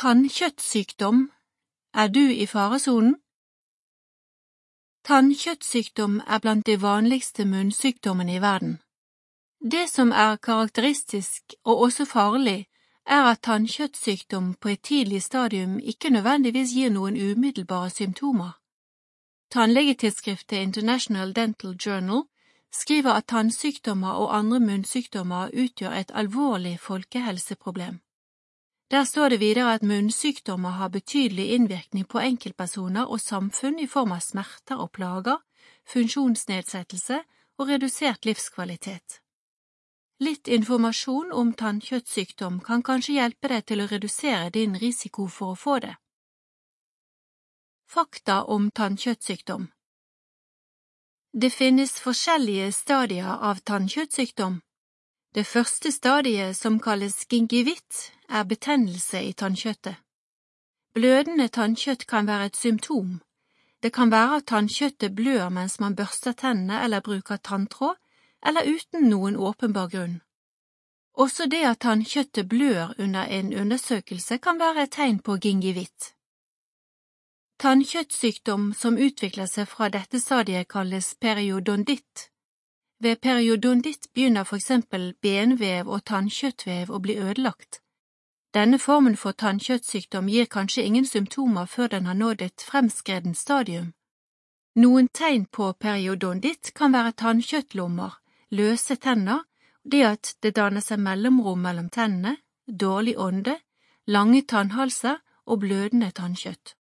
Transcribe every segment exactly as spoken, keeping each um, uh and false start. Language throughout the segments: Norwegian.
Tannkjøttsykdom. Er du i faresonen? Tannkjøttsykdom er blant de vanligste munnsykdommene i verden. Det som er karakteristisk og også farlig, er at tannkjøttsykdom på et tidlig stadium ikke nødvendigvis gir noen umiddelbare symptomer. Tannlegetidsskriftet International Dental Journal skriver at tannsykdommer og andre munnsykdommer utgjør et alvorlig folkehelseproblem. Der står det videre at munnsykdommer har betydelig innvirkning på enkeltpersoner og samfunn i form av smerter og plager, funksjonsnedsettelse og redusert livskvalitet. Litt informasjon om tannkjøttsykdom kan kanskje hjelpe deg til å redusere din risiko for å få det. Fakta om tannkjøttsykdom. Det finnes forskjellige stadier av tannkjøttsykdom. Det første stadiet, som kalles gingivitt, er betennelse i tannkjøttet. Blødende tannkjøtt kan være et symptom. Det kan være at tannkjøttet blør mens man børster tennene eller bruker tanntråd, eller uten noen åpenbar grunn. Også det at tannkjøttet blør under en undersøkelse kan være et tegn på gingivitt. Tannkjøttsykdom som utvikler seg fra dette stadiet kalles periodontitt. Ved periodontitt begynner for eksempel benvev og tannkjøttvev å bli ødelagt. Denne formen for tannkjøttsykdom gir kanskje ingen symptomer før den har nådd et fremskredent stadium. Noen tegn på periodontitt kan være tannkjøttlommer, løse tenner, det at det danner seg mellomrom mellom tennene, dårlig ånde, lange tannhalser og blødende tannkjøtt.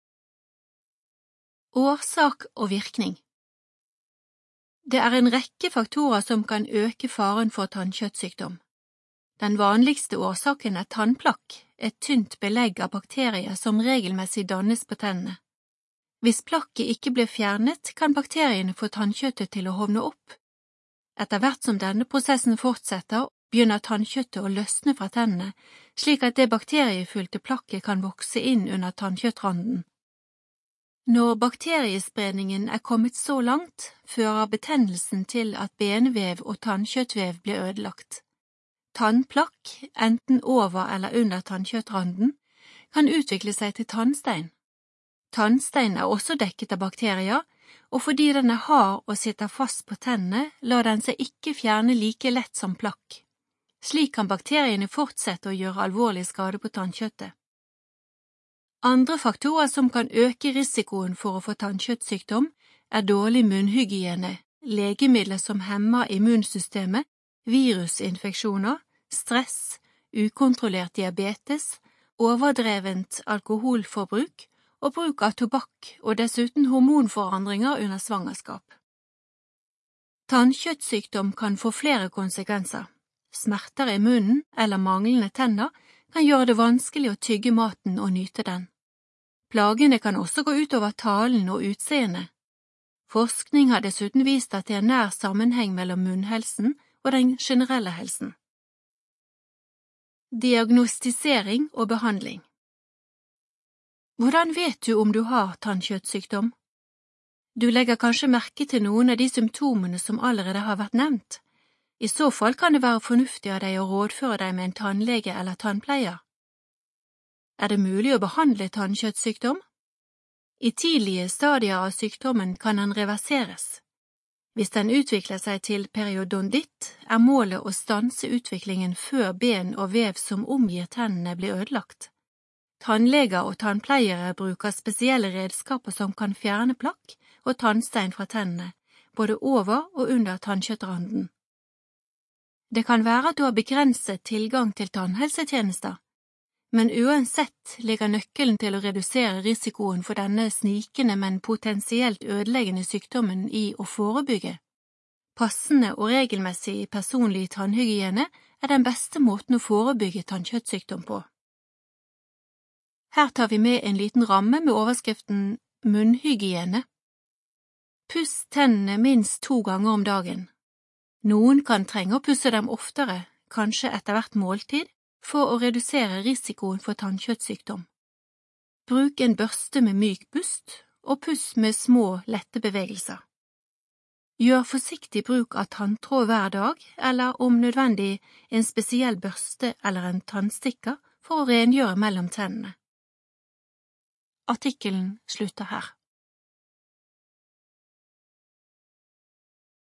Årsak og virkning. Det er en rekke faktorer som kan øke faren for tannkjøttsykdom. Den vanligste årsaken er tannplakk, et tynt belegg av bakterier som regelmessig dannes på tennene. Hvis plakket ikke blir fjernet, kan bakteriene få tannkjøttet til å hovne opp. Etter hvert som denne prosessen fortsetter, begynner tannkjøttet å løsne fra tennene, slik at det bakteriefylte plakket kan vokse inn under tannkjøttranden. Når bakteriespredningen er kommet så langt, fører betennelsen til at benvev og tannkjøttvev blir ødelagt. Tannplakk, enten over eller under tannkjøttranden, kan utvikle seg til tannstein. Tannstein er også dekket av bakterier, og fordi den er hard og sitter fast på tennene, lar den seg ikke fjerne like lett som plakk. Slik kan bakteriene fortsette å gjøre alvorlig skade på tannkjøttet. Andre faktorer som kan øke risikoen for å få tannkjøttsykdom, er dårlig munnhygiene, legemidler som hemmer immunsystemet, virusinfeksjoner, stress, ukontrollert diabetes, overdrevent alkoholforbruk og bruk av tobakk og dessuten hormonforandringer under svangerskap. Tannkjøttsykdom kan få flere konsekvenser. Smerter i munnen eller manglende tenner kan gjøre det vanskelig å tygge maten og nyte den. Plagene kan også gå ut over talen og utseendet. Forskning har dessuten vist at det er nær sammenheng mellom munnhelsen og den generelle helsen. Diagnostisering og behandling. Hvordan vet du om du har tannkjøttsykdom? Du legger kanskje merke til noen av de symptomene som allerede har vært nevnt. I så fall kan det være fornuftig av deg å rådføre deg med en tannlege eller tannpleier. Er det mulig å behandle tannkjøttsykdom? I tidlige stadier av sykdommen kan den reverseres. Hvis den utvikler seg til periodontitt, er målet å stanse utviklingen før ben og vev som omgir tennene blir ødelagt. Tannleger og tannpleiere bruker spesielle redskaper som kan fjerne plakk og tannstein fra tennene, både over og under tannkjøttranden. Det kan være at du har begrenset tilgang til tannhelsetjenester, men uansett ligger nøkkelen til å redusere risikoen for denne snikende, men potensielt ødeleggende sykdommen i å forebygge. Passende og regelmessig personlig tannhygiene er den beste måten å forebygge tannkjøttsykdom på. Her tar vi med en liten ramme med overskriften munnhygiene. Puss tennene minst to ganger om dagen. Noen kan trenge å pusse dem oftere, kanskje etter hvert måltid, for å redusere risikoen for tannkjøttsykdom. Bruk en børste med myk pust, og puss med små, lette bevegelser. Gjør forsiktig bruk av tanntråd hver dag, eller om nødvendig en spesiell børste eller en tannstikker for å rengjøre mellom tennene. Artikkelen slutter her.